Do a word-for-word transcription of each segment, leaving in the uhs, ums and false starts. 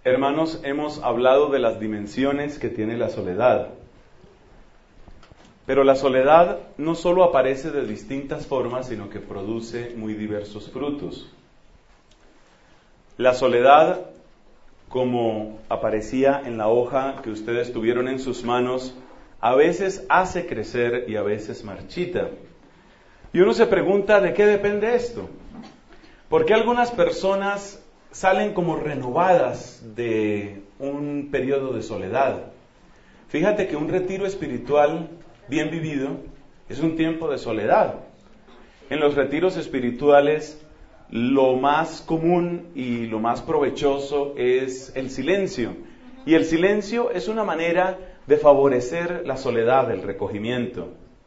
Hermanos, hemos hablado de las dimensiones que tiene la soledad. Pero la soledad no solo aparece de distintas formas, sino que produce muy diversos frutos. La soledad, como aparecía en la hoja que ustedes tuvieron en sus manos, a veces hace crecer y a veces marchita. Y uno se pregunta, ¿de qué depende esto? ¿Por qué algunas personas salen como renovadas de un periodo de soledad? Fíjate que un retiro espiritual bien vivido es un tiempo de soledad. En los retiros espirituales lo más común y lo más provechoso es el silencio. Y el silencio es una manera de favorecer la soledad, el recogimiento.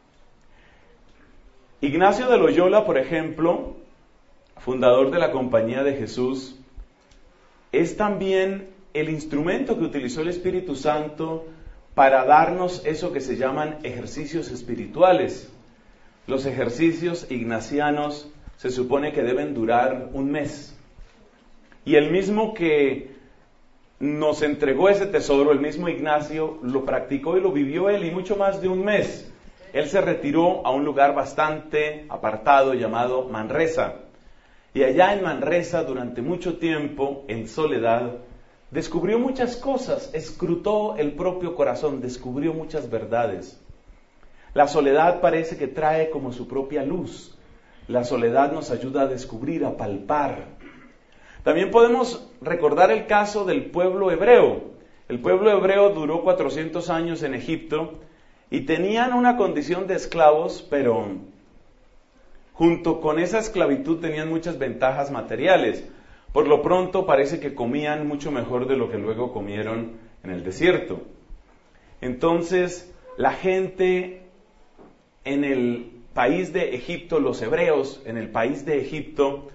Ignacio de Loyola, por ejemplo, fundador de la Compañía de Jesús, es también el instrumento que utilizó el Espíritu Santo para darnos eso que se llaman ejercicios espirituales. Los ejercicios ignacianos se supone que deben durar un mes. Y el mismo que nos entregó ese tesoro, el mismo Ignacio, lo practicó y lo vivió él, y mucho más de un mes. Él se retiró a un lugar bastante apartado llamado Manresa. Y allá en Manresa, durante mucho tiempo, en soledad, descubrió muchas cosas, escrutó el propio corazón, descubrió muchas verdades. La soledad parece que trae como su propia luz. La soledad nos ayuda a descubrir, a palpar. También podemos recordar el caso del pueblo hebreo. El pueblo hebreo duró cuatrocientos años en Egipto y tenían una condición de esclavos, pero junto con esa esclavitud tenían muchas ventajas materiales. Por lo pronto parece que comían mucho mejor de lo que luego comieron en el desierto. Entonces, la gente en el país de Egipto, los hebreos en el país de Egipto,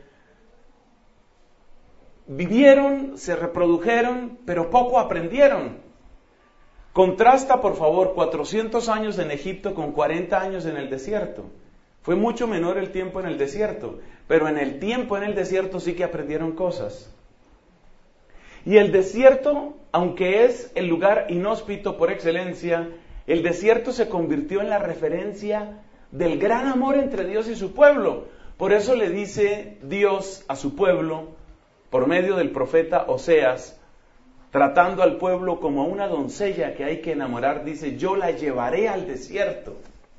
vivieron, se reprodujeron, pero poco aprendieron. Contrasta, por favor, cuatrocientos años en Egipto con cuarenta años en el desierto. Fue mucho menor el tiempo en el desierto, pero en el tiempo en el desierto sí que aprendieron cosas. Y el desierto, aunque es el lugar inhóspito por excelencia, el desierto se convirtió en la referencia del gran amor entre Dios y su pueblo. Por eso le dice Dios a su pueblo, por medio del profeta Oseas, tratando al pueblo como a una doncella que hay que enamorar, dice, yo la llevaré al desierto.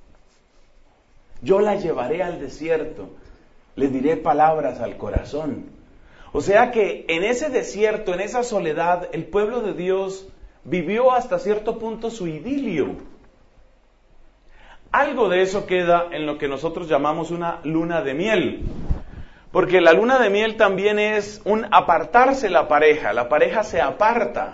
Yo la llevaré al desierto, le diré palabras al corazón. O sea que en ese desierto, en esa soledad, el pueblo de Dios vivió hasta cierto punto su idilio. Algo de eso queda en lo que nosotros llamamos una luna de miel. Porque la luna de miel también es un apartarse la pareja. La pareja se aparta.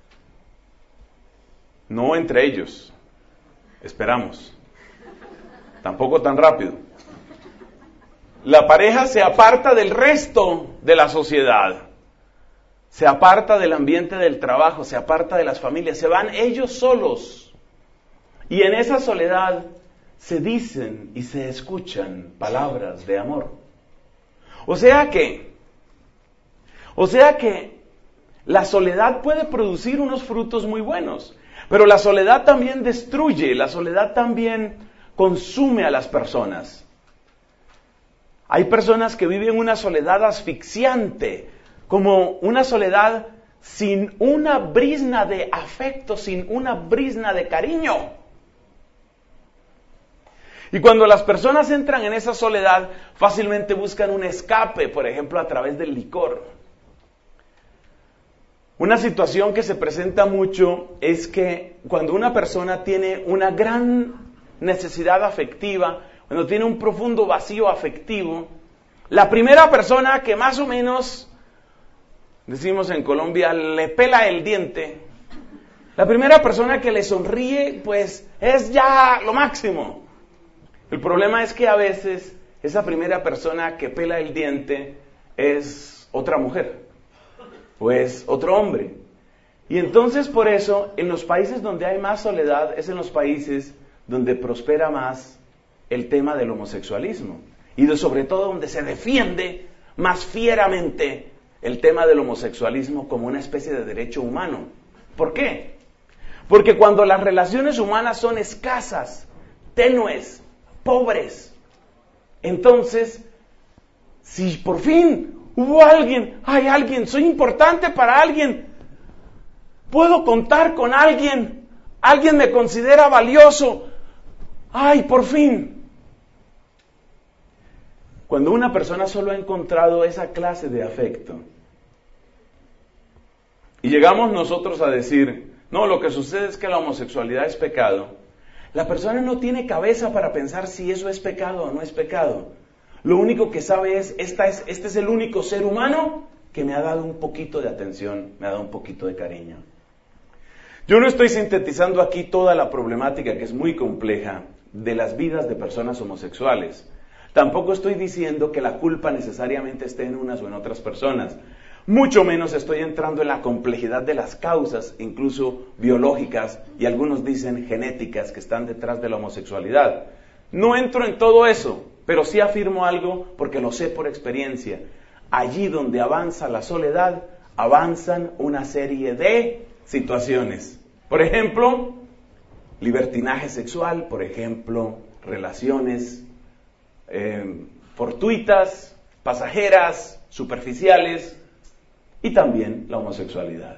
No entre ellos. Esperamos. Tampoco tan rápido. La pareja se aparta del resto de la sociedad. Se aparta del ambiente del trabajo, se aparta de las familias, se van ellos solos. Y en esa soledad se dicen y se escuchan palabras de amor. O sea que, o sea que la soledad puede producir unos frutos muy buenos, pero la soledad también destruye, la soledad también consume a las personas. Hay personas que viven una soledad asfixiante, como una soledad sin una brizna de afecto, sin una brizna de cariño. Y cuando las personas entran en esa soledad, fácilmente buscan un escape, por ejemplo, a través del licor. Una situación que se presenta mucho es que cuando una persona tiene una gran necesidad afectiva, cuando tiene un profundo vacío afectivo, la primera persona que más o menos, decimos en Colombia, le pela el diente, la primera persona que le sonríe, pues es ya lo máximo. El problema es que a veces esa primera persona que pela el diente es otra mujer o es otro hombre. Y entonces por eso en los países donde hay más soledad es en los países donde prospera más el tema del homosexualismo y de, sobre todo donde se defiende más fieramente el tema del homosexualismo como una especie de derecho humano. ¿Por qué? Porque cuando las relaciones humanas son escasas, tenues, pobres, entonces, si por fin hubo alguien, hay alguien, soy importante para alguien, puedo contar con alguien, alguien me considera valioso, ay, por fin. Cuando una persona solo ha encontrado esa clase de afecto, y llegamos nosotros a decir, no, lo que sucede es que la homosexualidad es pecado, la persona no tiene cabeza para pensar si eso es pecado o no es pecado. Lo único que sabe es, esta es, este es el único ser humano que me ha dado un poquito de atención, me ha dado un poquito de cariño. Yo no estoy sintetizando aquí toda la problemática, que es muy compleja, de las vidas de personas homosexuales. Tampoco estoy diciendo que la culpa necesariamente esté en unas o en otras personas. Mucho menos estoy entrando en la complejidad de las causas, incluso biológicas, y algunos dicen genéticas, que están detrás de la homosexualidad. No entro en todo eso, pero sí afirmo algo porque lo sé por experiencia. Allí donde avanza la soledad, avanzan una serie de situaciones. Por ejemplo, libertinaje sexual, por ejemplo, relaciones eh, fortuitas, pasajeras, superficiales, y también la homosexualidad.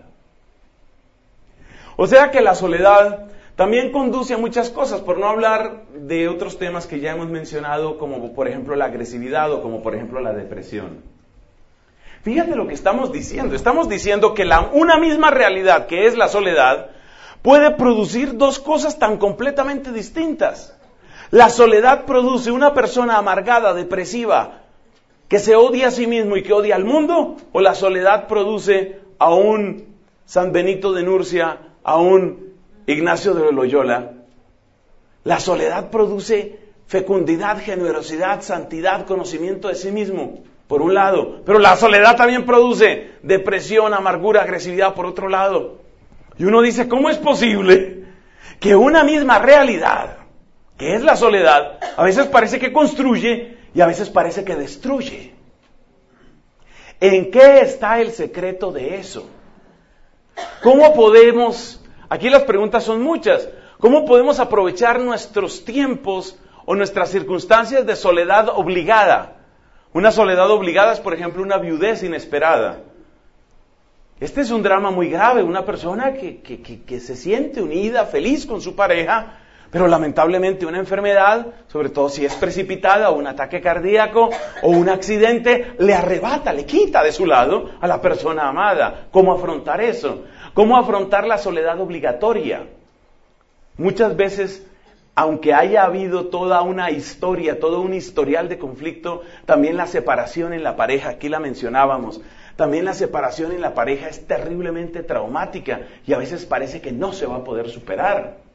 O sea que la soledad también conduce a muchas cosas, por no hablar de otros temas que ya hemos mencionado, como por ejemplo la agresividad o como por ejemplo la depresión. Fíjate lo que estamos diciendo. Estamos diciendo que la, una misma realidad, que es la soledad, puede producir dos cosas tan completamente distintas. La soledad produce una persona amargada, depresiva, que se odia a sí mismo y que odia al mundo, o la soledad produce a un San Benito de Nurcia, a un Ignacio de Loyola. La soledad produce fecundidad, generosidad, santidad, conocimiento de sí mismo, por un lado. Pero la soledad también produce depresión, amargura, agresividad, por otro lado. Y uno dice, ¿cómo es posible que una misma realidad, que es la soledad, a veces parece que construye y a veces parece que destruye? ¿En qué está el secreto de eso? ¿Cómo podemos, aquí las preguntas son muchas, cómo podemos aprovechar nuestros tiempos o nuestras circunstancias de soledad obligada? Una soledad obligada es, por ejemplo, una viudez inesperada. Este es un drama muy grave, una persona que, que, que, que se siente unida, feliz con su pareja, pero lamentablemente una enfermedad, sobre todo si es precipitada, o un ataque cardíaco, o un accidente, le arrebata, le quita de su lado a la persona amada. ¿Cómo afrontar eso? ¿Cómo afrontar la soledad obligatoria? Muchas veces, aunque haya habido toda una historia, todo un historial de conflicto, también la separación en la pareja, aquí la mencionábamos, también la separación en la pareja es terriblemente traumática y a veces parece que no se va a poder superar.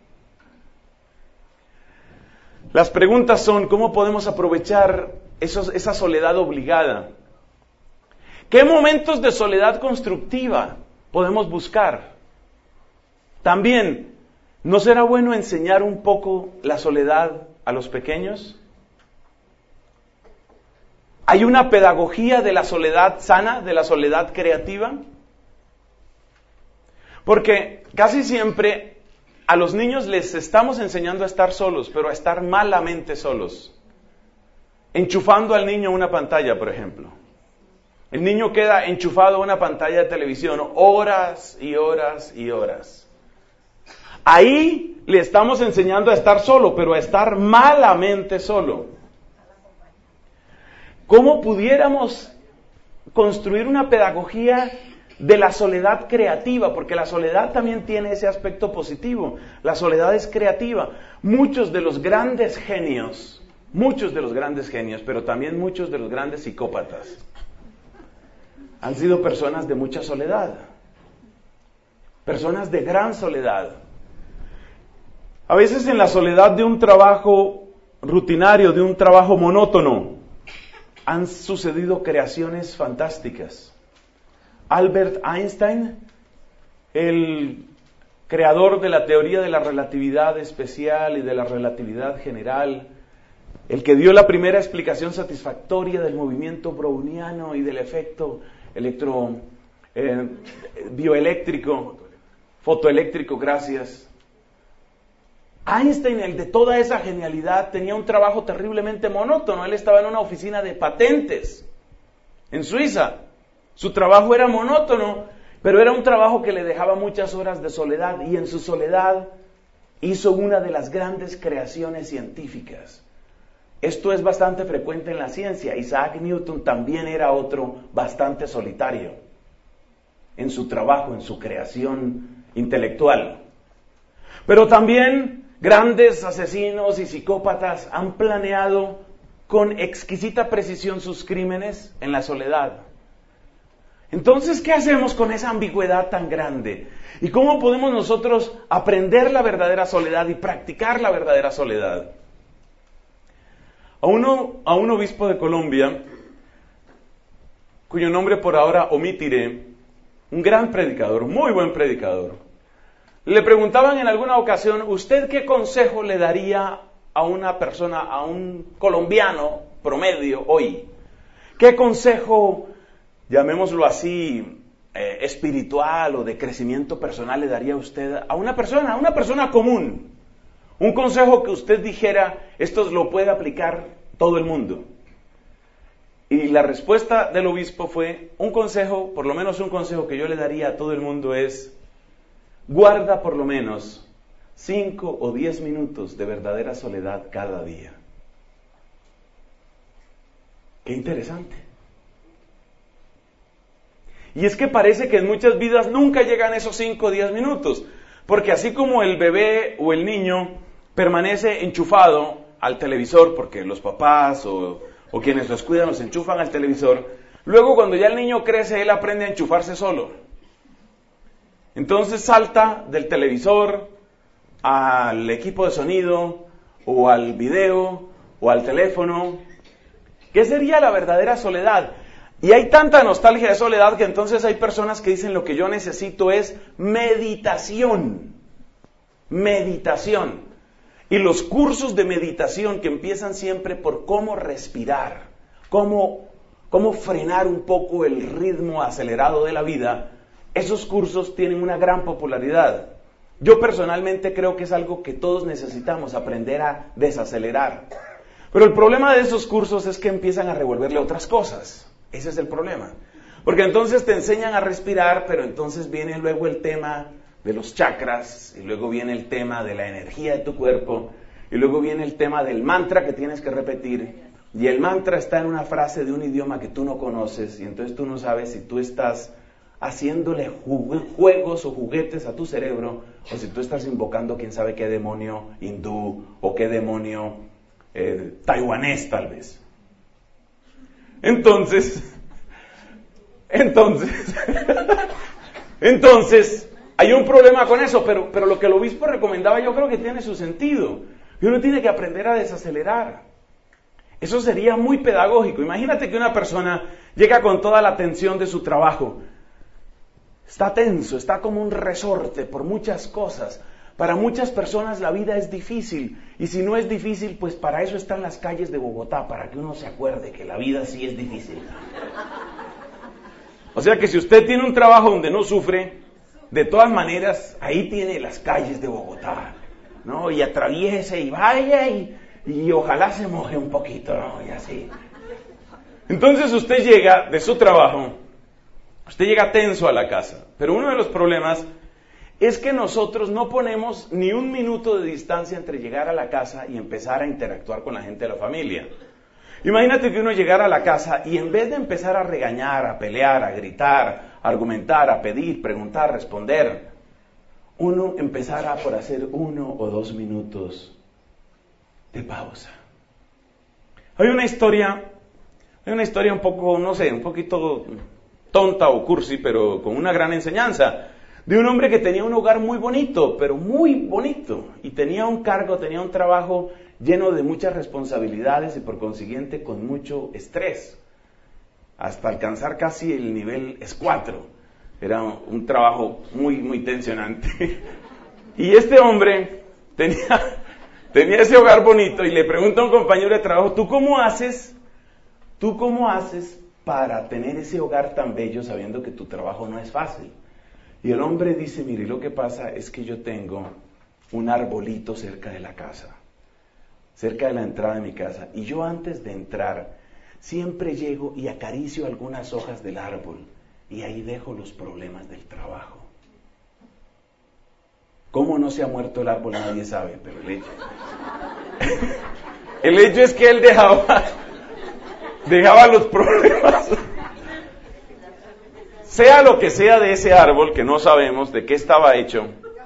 Las preguntas son, ¿cómo podemos aprovechar esos, esa soledad obligada? ¿Qué momentos de soledad constructiva podemos buscar? También, ¿no será bueno enseñar un poco la soledad a los pequeños? ¿Hay una pedagogía de la soledad sana, de la soledad creativa? Porque casi siempre a los niños les estamos enseñando a estar solos, pero a estar malamente solos. Enchufando al niño a una pantalla, por ejemplo. El niño queda enchufado a una pantalla de televisión horas y horas y horas. Ahí le estamos enseñando a estar solo, pero a estar malamente solo. ¿Cómo pudiéramos construir una pedagogía de la soledad creativa? Porque la soledad también tiene ese aspecto positivo. La soledad es creativa. Muchos de los grandes genios, muchos de los grandes genios, pero también muchos de los grandes psicópatas, han sido personas de mucha soledad. Personas de gran soledad. A veces en la soledad de un trabajo rutinario, de un trabajo monótono, han sucedido creaciones fantásticas. Albert Einstein, el creador de la teoría de la relatividad especial y de la relatividad general, el que dio la primera explicación satisfactoria del movimiento browniano y del efecto electro, eh, bioeléctrico, fotoeléctrico, gracias. Einstein, el de toda esa genialidad, tenía un trabajo terriblemente monótono. Él estaba en una oficina de patentes en Suiza. Su trabajo era monótono, pero era un trabajo que le dejaba muchas horas de soledad, y en su soledad hizo una de las grandes creaciones científicas. Esto es bastante frecuente en la ciencia. Isaac Newton también era otro bastante solitario en su trabajo, en su creación intelectual. Pero también grandes asesinos y psicópatas han planeado con exquisita precisión sus crímenes en la soledad. Entonces, ¿qué hacemos con esa ambigüedad tan grande? ¿Y cómo podemos nosotros aprender la verdadera soledad y practicar la verdadera soledad? A, uno, a un obispo de Colombia, cuyo nombre por ahora omitiré, un gran predicador, muy buen predicador, le preguntaban en alguna ocasión, ¿usted qué consejo le daría a una persona, a un colombiano promedio hoy? ¿Qué consejo, llamémoslo así, eh, espiritual o de crecimiento personal le daría usted a una persona, a una persona común? Un consejo que usted dijera, esto lo puede aplicar todo el mundo. Y la respuesta del obispo fue, un consejo, por lo menos un consejo que yo le daría a todo el mundo es, guarda por lo menos cinco o diez minutos de verdadera soledad cada día. Qué interesante. Y es que parece que en muchas vidas nunca llegan esos cinco o diez minutos, porque así como el bebé o el niño permanece enchufado al televisor, porque los papás o, o quienes los cuidan los enchufan al televisor, luego cuando ya el niño crece, él aprende a enchufarse solo. Entonces salta del televisor al equipo de sonido, o al video, o al teléfono. ¿Qué sería la verdadera soledad? Y hay tanta nostalgia de soledad que entonces hay personas que dicen, lo que yo necesito es meditación. Meditación. Y los cursos de meditación que empiezan siempre por cómo respirar, cómo, cómo frenar un poco el ritmo acelerado de la vida, esos cursos tienen una gran popularidad. Yo personalmente creo que es algo que todos necesitamos, aprender a desacelerar. Pero el problema de esos cursos es que empiezan a revolverle otras cosas. Ese es el problema. Porque entonces te enseñan a respirar, pero entonces viene luego el tema de los chakras, y luego viene el tema de la energía de tu cuerpo, y luego viene el tema del mantra que tienes que repetir. Y el mantra está en una frase de un idioma que tú no conoces, y entonces tú no sabes si tú estás haciéndole juegos o juguetes a tu cerebro, o si tú estás invocando quién sabe qué demonio hindú, o qué demonio eh, taiwanés tal vez. Entonces, entonces, entonces, hay un problema con eso, pero, pero lo que el obispo recomendaba yo creo que tiene su sentido. Y uno tiene que aprender a desacelerar. Eso sería muy pedagógico. Imagínate que una persona llega con toda la tensión de su trabajo. Está tenso, está como un resorte por muchas cosas. Para muchas personas la vida es difícil. Y si no es difícil, pues para eso están las calles de Bogotá, para que uno se acuerde que la vida sí es difícil. O sea que si usted tiene un trabajo donde no sufre, de todas maneras, ahí tiene las calles de Bogotá, ¿no? Y atraviese y vaya y, y ojalá se moje un poquito, ¿no? Y así. Entonces usted llega de su trabajo, usted llega tenso a la casa, pero uno de los problemas es que nosotros no ponemos ni un minuto de distancia entre llegar a la casa y empezar a interactuar con la gente de la familia. Imagínate que uno llegara a la casa y en vez de empezar a regañar, a pelear, a gritar, a argumentar, a pedir, preguntar, responder, uno empezara por hacer uno o dos minutos de pausa. Hay una historia, hay una historia un poco, no sé, un poquito tonta o cursi, pero con una gran enseñanza, de un hombre que tenía un hogar muy bonito, pero muy bonito, y tenía un cargo, tenía un trabajo lleno de muchas responsabilidades y por consiguiente con mucho estrés, hasta alcanzar casi el nivel S cuatro. Era un trabajo muy, muy tensionante. Y este hombre tenía, tenía ese hogar bonito y le pregunta a un compañero de trabajo, ¿tú cómo haces, tú cómo haces para tener ese hogar tan bello sabiendo que tu trabajo no es fácil? Y el hombre dice, mire, lo que pasa es que yo tengo un arbolito cerca de la casa, cerca de la entrada de mi casa, y yo antes de entrar siempre llego y acaricio algunas hojas del árbol y ahí dejo los problemas del trabajo. ¿Cómo no se ha muerto el árbol? Nadie sabe, pero el hecho, el hecho es que él dejaba, dejaba los problemas. Sea lo que sea de ese árbol, que no sabemos de qué estaba hecho,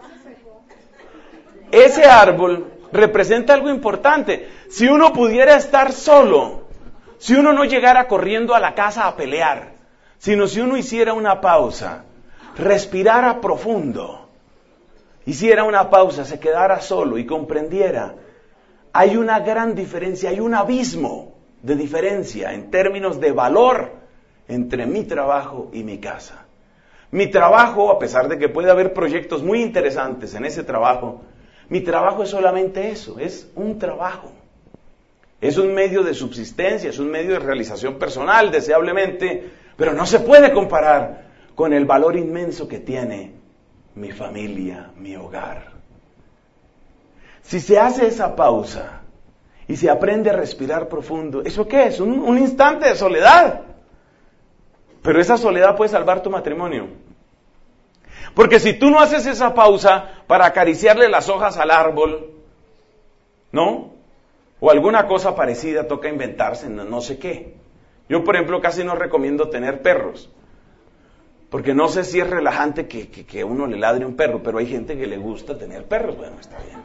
ese árbol representa algo importante. Si uno pudiera estar solo, si uno no llegara corriendo a la casa a pelear, sino si uno hiciera una pausa, respirara profundo, hiciera una pausa, se quedara solo y comprendiera, hay una gran diferencia, hay un abismo de diferencia en términos de valor entre mi trabajo y mi casa. Mi trabajo, a pesar de que puede haber proyectos muy interesantes en ese trabajo, mi trabajo es solamente eso, es un trabajo. Es un medio de subsistencia, es un medio de realización personal, deseablemente, pero no se puede comparar con el valor inmenso que tiene mi familia, mi hogar. Si se hace esa pausa y se aprende a respirar profundo, ¿eso qué es? Un, un instante de soledad. Pero esa soledad puede salvar tu matrimonio. Porque si tú no haces esa pausa para acariciarle las hojas al árbol, ¿no? O alguna cosa parecida, toca inventarse, no, no sé qué. Yo, por ejemplo, casi no recomiendo tener perros. Porque no sé si es relajante que, que, que uno le ladre a un perro, pero hay gente que le gusta tener perros. Bueno, está bien.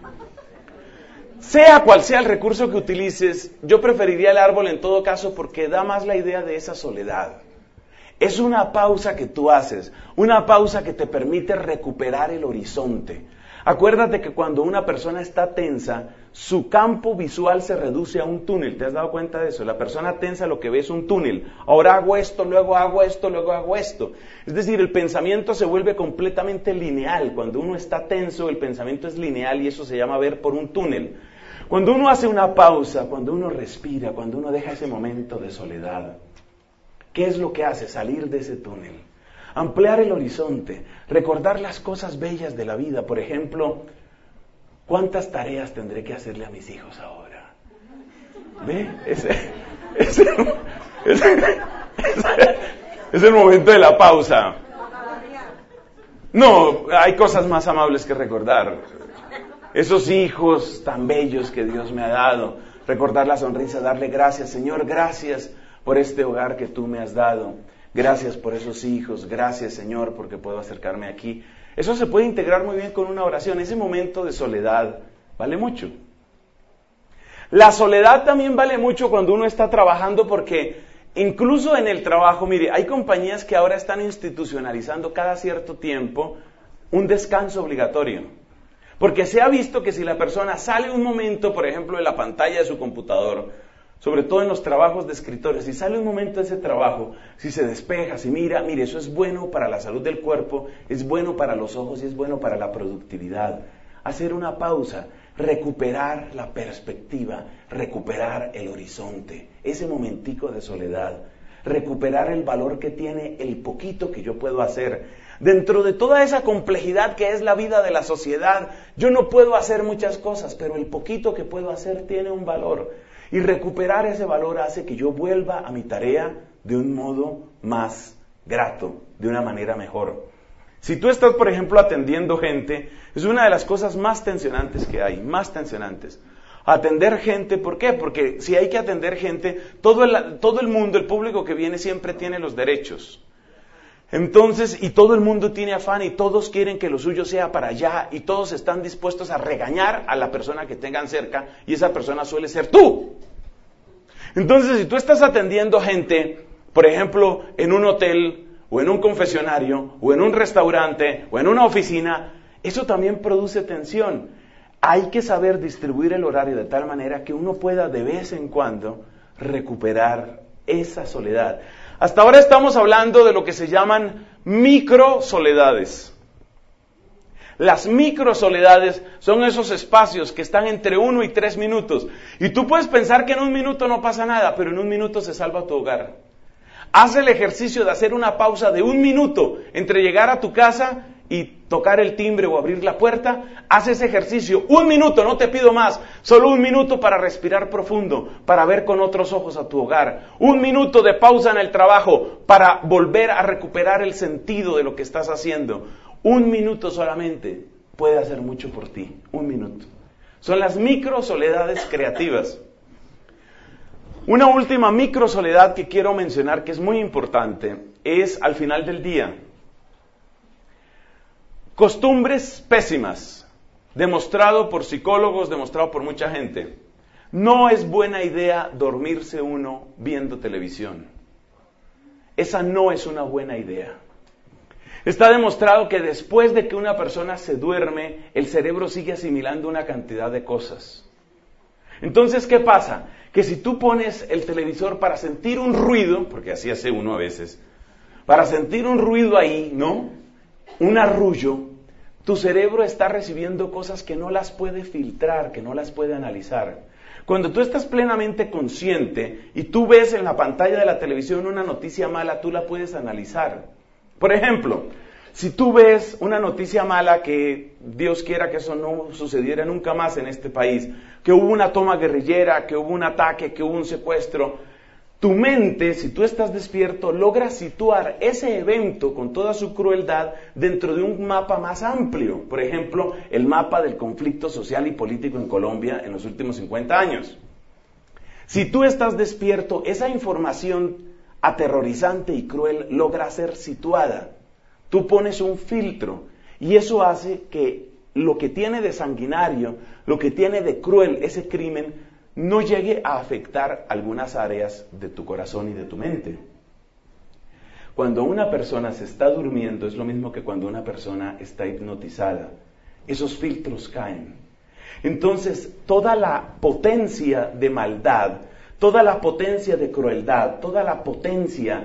Sea cual sea el recurso que utilices, yo preferiría el árbol en todo caso porque da más la idea de esa soledad. Es una pausa que tú haces, una pausa que te permite recuperar el horizonte. Acuérdate que cuando una persona está tensa, su campo visual se reduce a un túnel. ¿Te has dado cuenta de eso? La persona tensa lo que ve es un túnel. Ahora hago esto, luego hago esto, luego hago esto. Es decir, el pensamiento se vuelve completamente lineal. Cuando uno está tenso, el pensamiento es lineal y eso se llama ver por un túnel. Cuando uno hace una pausa, cuando uno respira, cuando uno deja ese momento de soledad, ¿qué es lo que hace? Salir de ese túnel, ampliar el horizonte, recordar las cosas bellas de la vida. Por ejemplo, ¿cuántas tareas tendré que hacerle a mis hijos ahora? ¿Ve? Ese, ese, ese, ese es el momento de la pausa. No, hay cosas más amables que recordar. Esos hijos tan bellos que Dios me ha dado, recordar la sonrisa, darle gracias, Señor, gracias por este hogar que tú me has dado, gracias por esos hijos, gracias, Señor, porque puedo acercarme aquí. Eso se puede integrar muy bien con una oración. Ese momento de soledad vale mucho. La soledad también vale mucho cuando uno está trabajando, porque incluso en el trabajo, mire, hay compañías que ahora están institucionalizando cada cierto tiempo un descanso obligatorio. Porque se ha visto que si la persona sale un momento, por ejemplo, de la pantalla de su computador, sobre todo en los trabajos de escritorio, si sale un momento de ese trabajo, si se despeja, si mira, mire, eso es bueno para la salud del cuerpo, es bueno para los ojos y es bueno para la productividad. Hacer una pausa, recuperar la perspectiva, recuperar el horizonte, ese momentico de soledad, recuperar el valor que tiene el poquito que yo puedo hacer. Dentro de toda esa complejidad que es la vida de la sociedad, yo no puedo hacer muchas cosas, pero el poquito que puedo hacer tiene un valor. Y recuperar ese valor hace que yo vuelva a mi tarea de un modo más grato, de una manera mejor. Si tú estás, por ejemplo, atendiendo gente, es una de las cosas más tensionantes que hay, más tensionantes. Atender gente, ¿por qué? Porque si hay que atender gente, todo el, todo el mundo, el público que viene siempre tiene los derechos. Entonces, y todo el mundo tiene afán y todos quieren que lo suyo sea para allá y todos están dispuestos a regañar a la persona que tengan cerca y esa persona suele ser tú. Entonces, si tú estás atendiendo gente, por ejemplo, en un hotel o en un confesionario o en un restaurante o en una oficina, eso también produce tensión. Hay que saber distribuir el horario de tal manera que uno pueda de vez en cuando recuperar esa soledad. Hasta ahora estamos hablando de lo que se llaman microsoledades. Las microsoledades son esos espacios que están entre uno y tres minutos. Y tú puedes pensar que en un minuto no pasa nada, pero en un minuto se salva tu hogar. Haz el ejercicio de hacer una pausa de un minuto entre llegar a tu casa y tocar el timbre o abrir la puerta. Haz ese ejercicio, un minuto, no te pido más, solo un minuto para respirar profundo, para ver con otros ojos a tu hogar. Un minuto de pausa en el trabajo para volver a recuperar el sentido de lo que estás haciendo. Un minuto solamente puede hacer mucho por ti, un minuto. Son las micro soledades creativas. Una última micro soledad que quiero mencionar, que es muy importante, es al final del día. Costumbres pésimas, demostrado por psicólogos, demostrado por mucha gente. No es buena idea dormirse uno viendo televisión. Esa no es una buena idea. Está demostrado que después de que una persona se duerme, el cerebro sigue asimilando una cantidad de cosas. Entonces, ¿qué pasa? Que si tú pones el televisor para sentir un ruido, porque así hace uno a veces, para sentir un ruido ahí, ¿no? Un arrullo, tu cerebro está recibiendo cosas que no las puede filtrar, que no las puede analizar. Cuando tú estás plenamente consciente y tú ves en la pantalla de la televisión una noticia mala, tú la puedes analizar. Por ejemplo, si tú ves una noticia mala, que Dios quiera que eso no sucediera nunca más en este país, que hubo una toma guerrillera, que hubo un ataque, que hubo un secuestro, tu mente, si tú estás despierto, logra situar ese evento con toda su crueldad dentro de un mapa más amplio. Por ejemplo, el mapa del conflicto social y político en Colombia en los últimos cincuenta años. Si tú estás despierto, esa información aterrorizante y cruel logra ser situada. Tú pones un filtro y eso hace que lo que tiene de sanguinario, lo que tiene de cruel ese crimen, no llegue a afectar algunas áreas de tu corazón y de tu mente. Cuando una persona se está durmiendo es lo mismo que cuando una persona está hipnotizada. Esos filtros caen. Entonces, toda la potencia de maldad, toda la potencia de crueldad, toda la potencia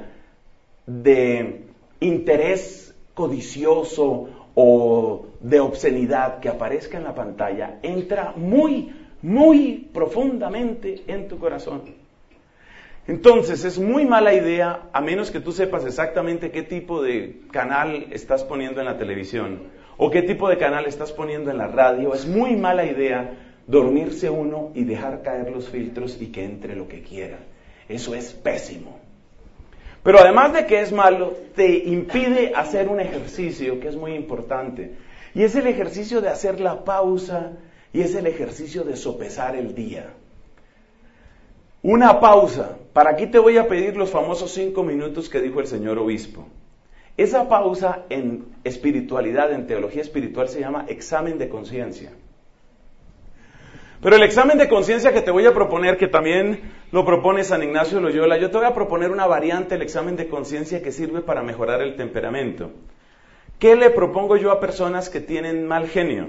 de interés codicioso o de obscenidad que aparezca en la pantalla, entra muy, muy profundamente en tu corazón. Entonces, es muy mala idea, a menos que tú sepas exactamente qué tipo de canal estás poniendo en la televisión o qué tipo de canal estás poniendo en la radio, es muy mala idea dormirse uno y dejar caer los filtros y que entre lo que quiera. Eso es pésimo. Pero además de que es malo, te impide hacer un ejercicio que es muy importante. Y es el ejercicio de hacer la pausa y es el ejercicio de sopesar el día. Una pausa. Para aquí te voy a pedir los famosos cinco minutos que dijo el señor obispo. Esa pausa en espiritualidad, en teología espiritual, se llama examen de conciencia. Pero el examen de conciencia que te voy a proponer, que también lo propone San Ignacio de Loyola, yo te voy a proponer una variante del examen de conciencia que sirve para mejorar el temperamento. ¿Qué le propongo yo a personas que tienen mal genio?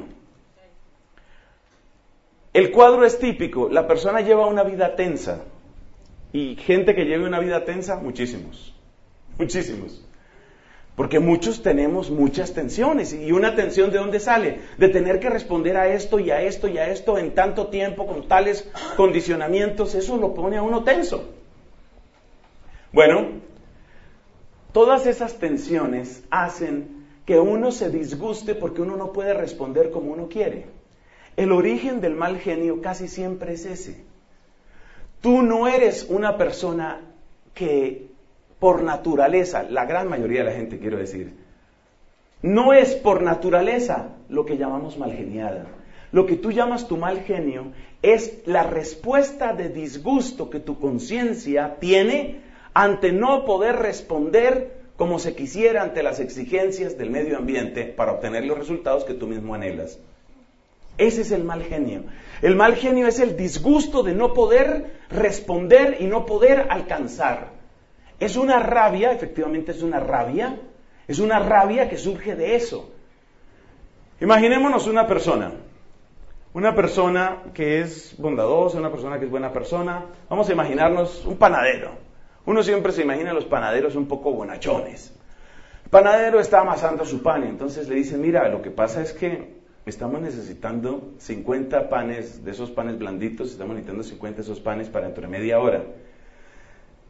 El cuadro es típico, la persona lleva una vida tensa. Y gente que lleve una vida tensa, muchísimos, muchísimos. Porque muchos tenemos muchas tensiones. ¿Y una tensión de dónde sale? De tener que responder a esto y a esto y a esto en tanto tiempo, con tales condicionamientos. Eso lo pone a uno tenso. Bueno, todas esas tensiones hacen que uno se disguste porque uno no puede responder como uno quiere. El origen del mal genio casi siempre es ese. Tú no eres una persona que por naturaleza, la gran mayoría de la gente, quiero decir, no es por naturaleza lo que llamamos malgeniada. Lo que tú llamas tu mal genio es la respuesta de disgusto que tu conciencia tiene ante no poder responder como se quisiera ante las exigencias del medio ambiente para obtener los resultados que tú mismo anhelas. Ese es el mal genio. El mal genio es el disgusto de no poder responder y no poder alcanzar. Es una rabia, efectivamente es una rabia, es una rabia que surge de eso. Imaginémonos una persona, una persona que es bondadosa, una persona que es buena persona. Vamos a imaginarnos un panadero. Uno siempre se imagina a los panaderos un poco bonachones. El panadero está amasando su pan y entonces le dice, mira, lo que pasa es que estamos necesitando cincuenta panes, de esos panes blanditos, estamos necesitando cincuenta de esos panes para dentro de media hora.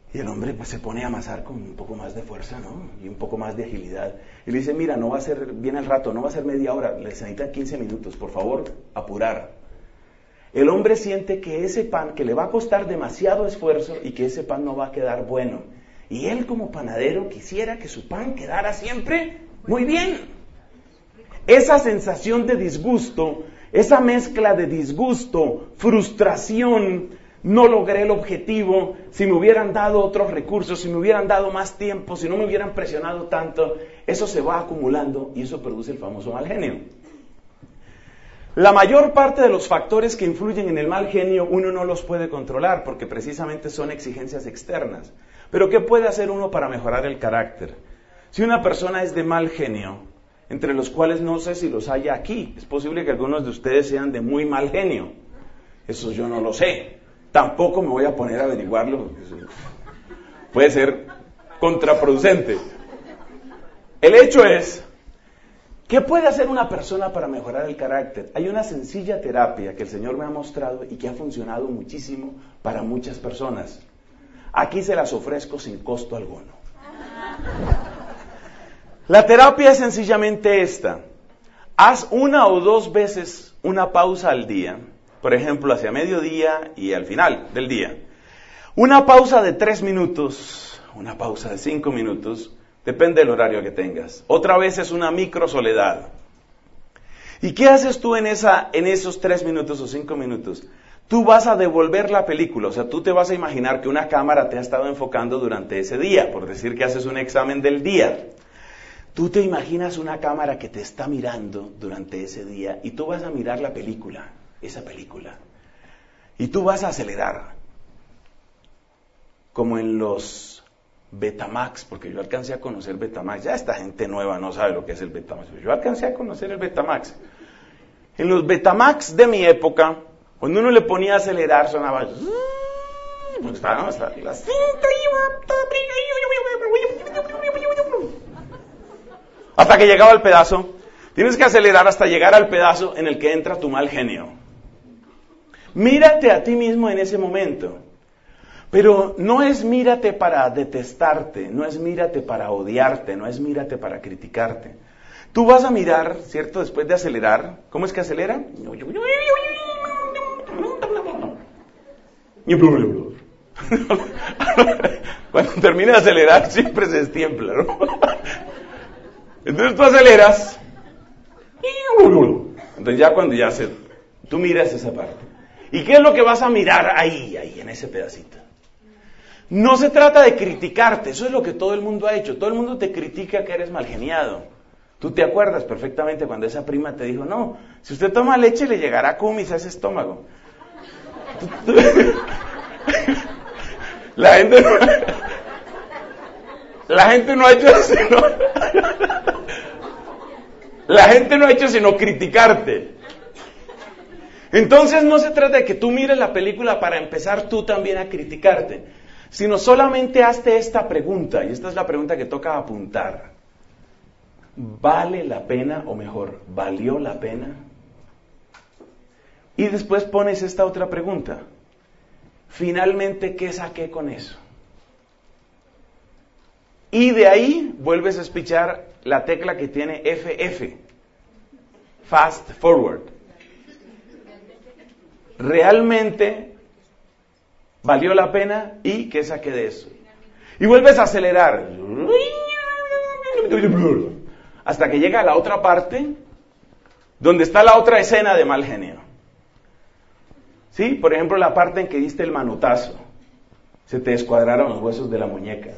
Y el hombre pues se pone a amasar con un poco más de fuerza, ¿no? Y un poco más de agilidad. Y le dice, mira, no va a ser bien el rato, no va a ser media hora, les necesitan quince minutos, por favor, apurar. El hombre siente que ese pan, que le va a costar demasiado esfuerzo y que ese pan no va a quedar bueno. Y él como panadero quisiera que su pan quedara siempre muy bien. Esa sensación de disgusto, esa mezcla de disgusto, frustración, no logré el objetivo, si me hubieran dado otros recursos, si me hubieran dado más tiempo, si no me hubieran presionado tanto, eso se va acumulando y eso produce el famoso mal genio. La mayor parte de los factores que influyen en el mal genio uno no los puede controlar porque precisamente son exigencias externas. Pero ¿qué puede hacer uno para mejorar el carácter? Si una persona es de mal genio, entre los cuales no sé si los haya aquí, es posible que algunos de ustedes sean de muy mal genio, eso yo no lo sé, tampoco me voy a poner a averiguarlo, puede ser contraproducente. El hecho es, ¿qué puede hacer una persona para mejorar el carácter? Hay una sencilla terapia que el Señor me ha mostrado y que ha funcionado muchísimo para muchas personas. Aquí se las ofrezco sin costo alguno. La terapia es sencillamente esta. Haz una o dos veces una pausa al día, por ejemplo, hacia mediodía y al final del día. Una pausa de tres minutos, una pausa de cinco minutos, depende del horario que tengas. Otra vez es una micro soledad. ¿Y qué haces tú en, esa, en esos tres minutos o cinco minutos? Tú vas a devolver la película, o sea, tú te vas a imaginar que una cámara te ha estado enfocando durante ese día, por decir que haces un examen del día. Tú te imaginas una cámara que te está mirando durante ese día y tú vas a mirar la película, esa película, y tú vas a acelerar, como en los Betamax, porque yo alcancé a conocer Betamax, ya esta gente nueva no sabe lo que es el Betamax, pero yo alcancé a conocer el Betamax. En los Betamax de mi época, cuando uno le ponía a acelerar, sonaba... Porque estaba, ¿no? Estaba, la cinta hasta que llegaba al pedazo. Tienes que acelerar hasta llegar al pedazo en el que entra tu mal genio. Mírate a ti mismo en ese momento. Pero no es mírate para detestarte, no es mírate para odiarte, no es mírate para criticarte. Tú vas a mirar, ¿cierto? Después de acelerar, ¿cómo es que acelera? Cuando termina de acelerar siempre se destiempla, ¿no? Entonces tú aceleras. Entonces ya cuando ya se... Tú miras esa parte. ¿Y qué es lo que vas a mirar ahí, ahí, en ese pedacito? No se trata de criticarte, eso es lo que todo el mundo ha hecho. Todo el mundo te critica que eres malgeniado. Tú te acuerdas perfectamente cuando esa prima te dijo, no, si usted toma leche le llegará cumis a ese estómago. Tú, tú... La gente no... La gente no ha hecho sino... La gente no ha hecho sino criticarte. Entonces no se trata de que tú mires la película para empezar tú también a criticarte, sino solamente hazte esta pregunta, y esta es la pregunta que toca apuntar. ¿Vale la pena, o mejor, valió la pena? Y después pones esta otra pregunta. Finalmente, ¿qué saqué con eso? Y de ahí vuelves a espichar la tecla que tiene F F. Fast forward. ¿Realmente valió la pena? ¿Y qué saqué de eso? Y vuelves a acelerar. Hasta que llega a la otra parte, donde está la otra escena de mal genio. ¿Sí? Por ejemplo, la parte en que diste el manotazo. Se te descuadraron los huesos de la muñeca.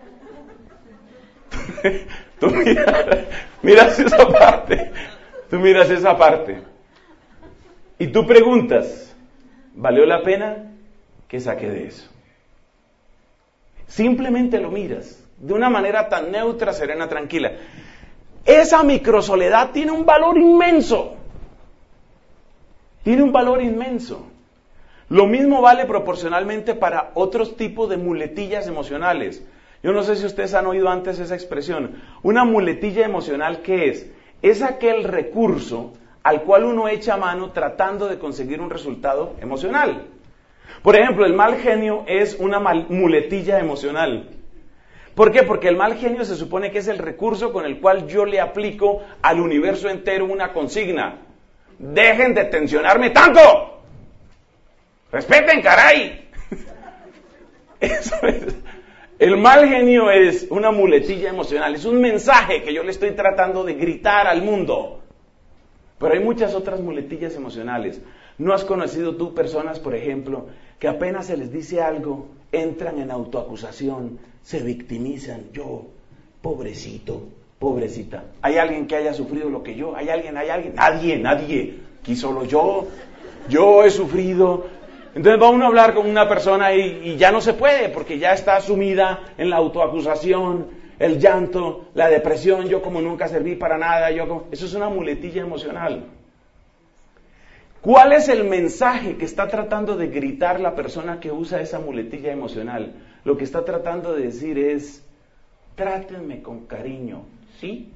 Tú miras, miras esa parte. Tú miras esa parte. Y tú preguntas, ¿valió la pena? ¿Qué saqué de eso? Simplemente lo miras, de una manera tan neutra, serena, tranquila. Esa microsoledad tiene un valor inmenso. Tiene un valor inmenso. Lo mismo vale proporcionalmente para otros tipos de muletillas emocionales. Yo no sé si ustedes han oído antes esa expresión. Una muletilla emocional, ¿qué es? Es aquel recurso al cual uno echa mano tratando de conseguir un resultado emocional. Por ejemplo, el mal genio es una mal- muletilla emocional. ¿Por qué? Porque el mal genio se supone que es el recurso con el cual yo le aplico al universo entero una consigna. ¡Dejen de tensionarme tanto! ¡Respeten, caray! Eso es. El mal genio es una muletilla emocional, es un mensaje que yo le estoy tratando de gritar al mundo. Pero hay muchas otras muletillas emocionales. ¿No has conocido tú personas, por ejemplo, que apenas se les dice algo, entran en autoacusación, se victimizan? Yo, pobrecito, pobrecita. ¿Hay alguien que haya sufrido lo que yo? ¿Hay alguien? ¿Hay alguien? Nadie, nadie. Aquí solo yo. Yo he sufrido. Entonces va uno a hablar con una persona y, y ya no se puede, porque ya está sumida en la autoacusación, el llanto, la depresión. Yo como nunca serví para nada. Yo como... Eso es una muletilla emocional. ¿Cuál es el mensaje que está tratando de gritar la persona que usa esa muletilla emocional? Lo que está tratando de decir es, trátenme con cariño, ¿sí?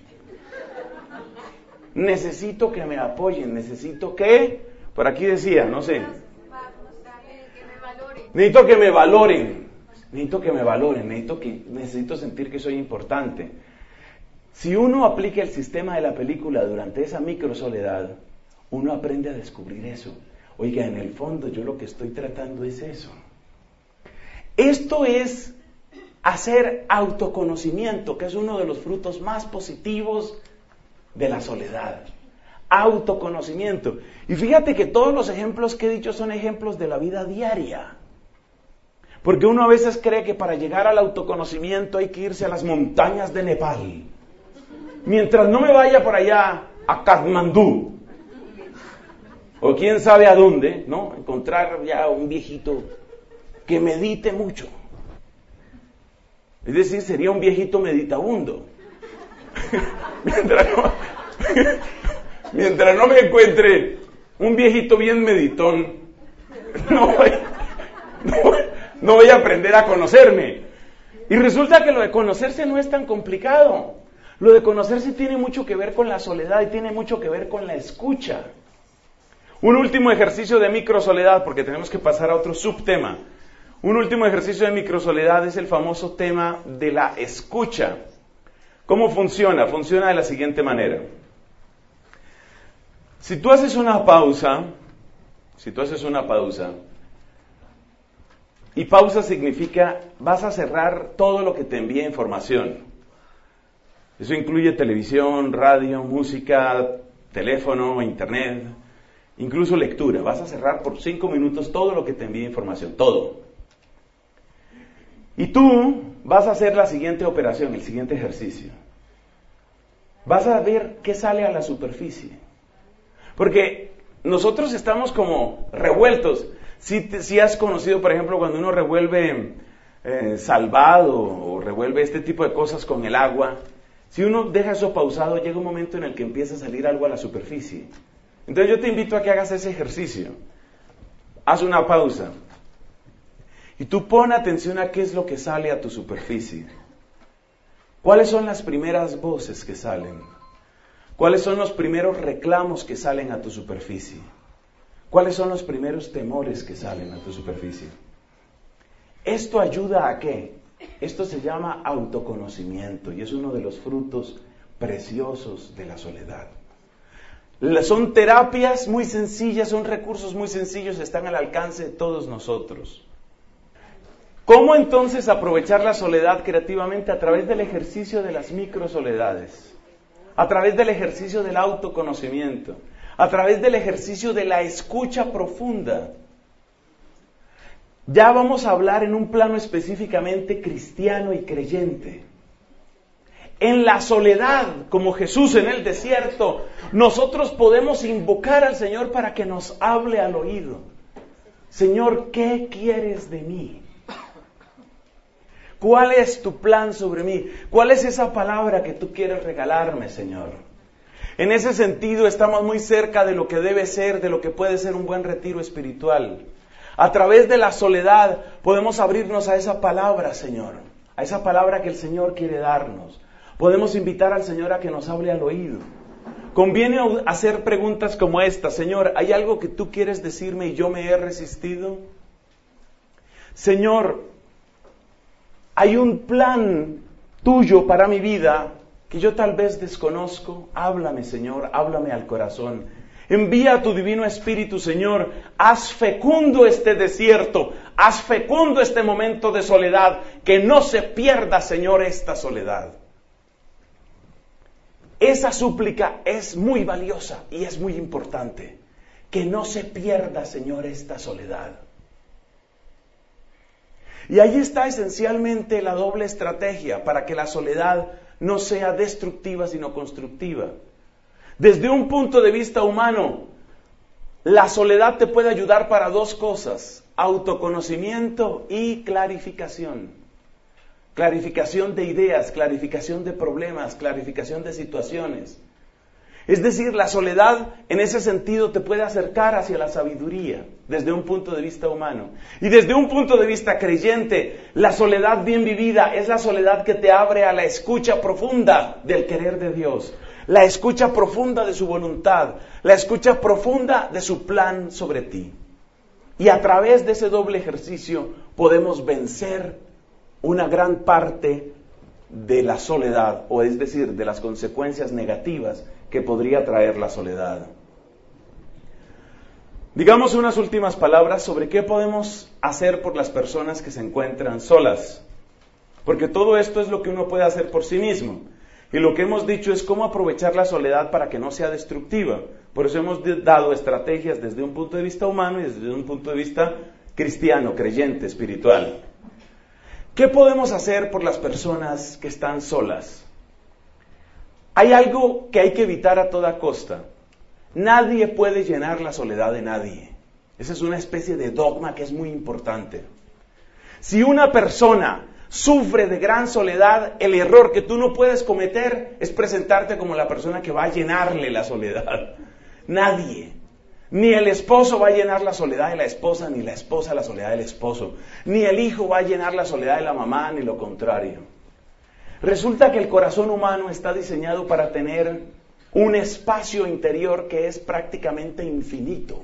Necesito que me apoyen, necesito que, por aquí decía, no sé. Necesito que me valoren, necesito que me valoren, necesito, que, necesito sentir que soy importante. Si uno aplica el sistema de la película durante esa micro soledad, uno aprende a descubrir eso. Oiga, en el fondo yo lo que estoy tratando es eso. Esto es hacer autoconocimiento, que es uno de los frutos más positivos de la soledad. Autoconocimiento. Y fíjate que todos los ejemplos que he dicho son ejemplos de la vida diaria. Porque uno a veces cree que para llegar al autoconocimiento hay que irse a las montañas de Nepal. Mientras no me vaya por allá a Katmandú, o quién sabe a dónde, ¿no? Encontrar ya un viejito que medite mucho. Es decir, sería un viejito meditabundo. mientras, no, mientras no me encuentre un viejito bien meditón, no voy, no, voy, no voy a aprender a conocerme. Y resulta que lo de conocerse no es tan complicado. Lo de conocerse tiene mucho que ver con la soledad y tiene mucho que ver con la escucha. Un último ejercicio de microsoledad, porque tenemos que pasar a otro subtema. Un último ejercicio de microsoledad es el famoso tema de la escucha. ¿Cómo funciona? Funciona de la siguiente manera. Si tú haces una pausa, si tú haces una pausa, y pausa significa vas a cerrar todo lo que te envía información. Eso incluye televisión, radio, música, teléfono, internet, incluso lectura. Vas a cerrar por cinco minutos todo lo que te envía información, todo. Y tú vas a hacer la siguiente operación, el siguiente ejercicio. Vas a ver qué sale a la superficie. Porque nosotros estamos como revueltos. Si, te, si has conocido, por ejemplo, cuando uno revuelve eh, salvado o revuelve este tipo de cosas con el agua, si uno deja eso pausado, llega un momento en el que empieza a salir algo a la superficie. Entonces yo te invito a que hagas ese ejercicio. Haz una pausa. Y tú pon atención a qué es lo que sale a tu superficie. ¿Cuáles son las primeras voces que salen? ¿Cuáles son los primeros reclamos que salen a tu superficie? ¿Cuáles son los primeros temores que salen a tu superficie? ¿Esto ayuda a qué? Esto se llama autoconocimiento y es uno de los frutos preciosos de la soledad. Son terapias muy sencillas, son recursos muy sencillos, están al alcance de todos nosotros. ¿Cómo entonces aprovechar la soledad creativamente? A través del ejercicio de las microsoledades, a través del ejercicio del autoconocimiento, a través del ejercicio de la escucha profunda. Ya vamos a hablar en un plano específicamente cristiano y creyente. En la soledad, como Jesús en el desierto, nosotros podemos invocar al Señor para que nos hable al oído. Señor, ¿qué quieres de mí? ¿Cuál es tu plan sobre mí? ¿Cuál es esa palabra que tú quieres regalarme, Señor? En ese sentido, estamos muy cerca de lo que debe ser, de lo que puede ser un buen retiro espiritual. A través de la soledad podemos abrirnos a esa palabra, Señor, a esa palabra que el Señor quiere darnos. Podemos invitar al Señor a que nos hable al oído. Conviene hacer preguntas como esta: Señor, ¿hay algo que tú quieres decirme y yo me he resistido? Señor, hay un plan tuyo para mi vida que yo tal vez desconozco. Háblame, Señor, háblame al corazón. Envía a tu divino Espíritu, Señor. Haz fecundo este desierto. Haz fecundo este momento de soledad. Que no se pierda, Señor, esta soledad. Esa súplica es muy valiosa y es muy importante. Que no se pierda, Señor, esta soledad. Y ahí está esencialmente la doble estrategia para que la soledad no sea destructiva sino constructiva. Desde un punto de vista humano, la soledad te puede ayudar para dos cosas: autoconocimiento y clarificación. Clarificación de ideas, clarificación de problemas, clarificación de situaciones. Es decir, la soledad en ese sentido te puede acercar hacia la sabiduría, desde un punto de vista humano. Y desde un punto de vista creyente, la soledad bien vivida es la soledad que te abre a la escucha profunda del querer de Dios, la escucha profunda de su voluntad, la escucha profunda de su plan sobre ti. Y a través de ese doble ejercicio podemos vencer una gran parte de la soledad, o es decir, de las consecuencias negativas que podría traer la soledad. Digamos unas últimas palabras sobre qué podemos hacer por las personas que se encuentran solas. Porque todo esto es lo que uno puede hacer por sí mismo. Y lo que hemos dicho es cómo aprovechar la soledad para que no sea destructiva. Por eso hemos dado estrategias desde un punto de vista humano y desde un punto de vista cristiano, creyente, espiritual. ¿Qué podemos hacer por las personas que están solas? Hay algo que hay que evitar a toda costa. Nadie puede llenar la soledad de nadie. Esa es una especie de dogma que es muy importante. Si una persona sufre de gran soledad, el error que tú no puedes cometer es presentarte como la persona que va a llenarle la soledad. Nadie. Ni el esposo va a llenar la soledad de la esposa, ni la esposa la soledad del esposo. Ni el hijo va a llenar la soledad de la mamá, ni lo contrario. Resulta que el corazón humano está diseñado para tener un espacio interior que es prácticamente infinito.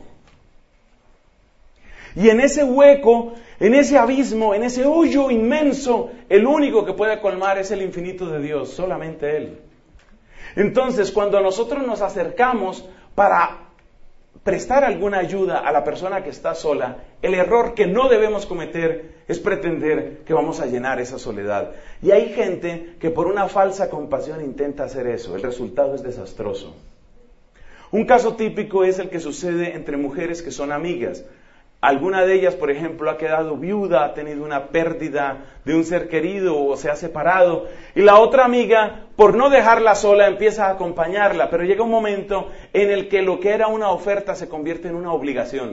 Y en ese hueco, en ese abismo, en ese hoyo inmenso, el único que puede colmar es el infinito de Dios, solamente Él. Entonces, cuando nosotros nos acercamos para prestar alguna ayuda a la persona que está sola, el error que no debemos cometer es pretender que vamos a llenar esa soledad. Y hay gente que por una falsa compasión intenta hacer eso. El resultado es desastroso. Un caso típico es el que sucede entre mujeres que son amigas. Alguna de ellas, por ejemplo, ha quedado viuda, ha tenido una pérdida de un ser querido o se ha separado. Y la otra amiga, por no dejarla sola, empieza a acompañarla. Pero llega un momento en el que lo que era una oferta se convierte en una obligación.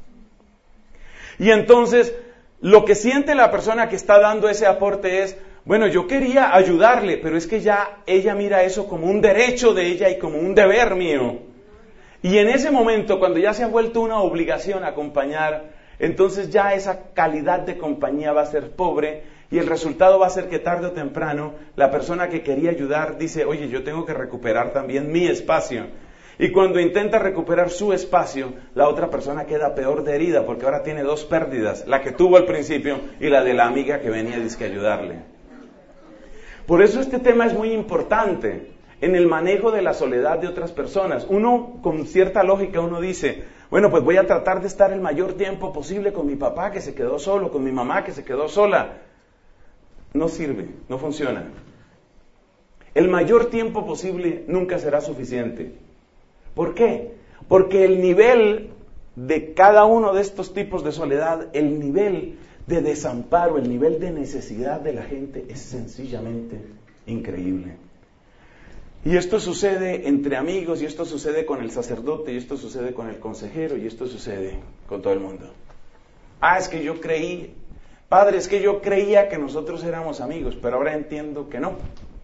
Y entonces, lo que siente la persona que está dando ese aporte es, bueno, yo quería ayudarle, pero es que ya ella mira eso como un derecho de ella y como un deber mío. Y en ese momento, cuando ya se ha vuelto una obligación acompañar, entonces ya esa calidad de compañía va a ser pobre y el resultado va a ser que tarde o temprano la persona que quería ayudar dice, oye, yo tengo que recuperar también mi espacio. Y cuando intenta recuperar su espacio, la otra persona queda peor de herida porque ahora tiene dos pérdidas, la que tuvo al principio y la de la amiga que venía a ayudarle. Por eso este tema es muy importante. En el manejo de la soledad de otras personas. Uno, con cierta lógica, uno dice, bueno, pues voy a tratar de estar el mayor tiempo posible con mi papá que se quedó solo, con mi mamá que se quedó sola. No sirve, no funciona. El mayor tiempo posible nunca será suficiente. ¿Por qué? Porque el nivel de cada uno de estos tipos de soledad, el nivel de desamparo, el nivel de necesidad de la gente es sencillamente increíble. Y esto sucede entre amigos, y esto sucede con el sacerdote, y esto sucede con el consejero, y esto sucede con todo el mundo. Ah, es que yo creí, padre, es que yo creía que nosotros éramos amigos, pero ahora entiendo que no.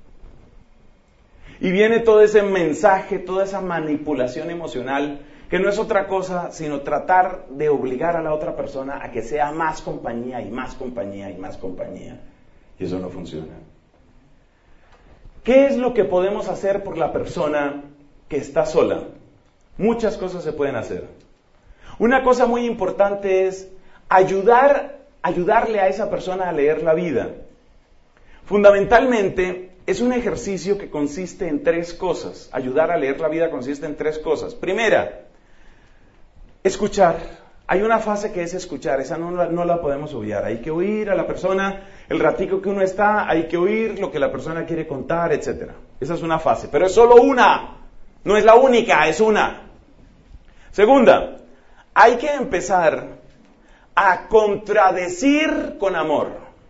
Y viene todo ese mensaje, toda esa manipulación emocional, que no es otra cosa sino tratar de obligar a la otra persona a que sea más compañía, y más compañía, y más compañía. Y eso no funciona. ¿Qué es lo que podemos hacer por la persona que está sola? Muchas cosas se pueden hacer. Una cosa muy importante es ayudar ayudarle a esa persona a leer la vida. Fundamentalmente, es un ejercicio que consiste en tres cosas. Ayudar a leer la vida consiste en tres cosas. Primera, escuchar. Hay una fase que es escuchar, esa no la, no la podemos obviar. Hay que oír a la persona, el ratico que uno está, hay que oír lo que la persona quiere contar, etcétera. Esa es una fase, pero es solo una, no es la única, es una. Segunda, hay que empezar a contradecir con amor.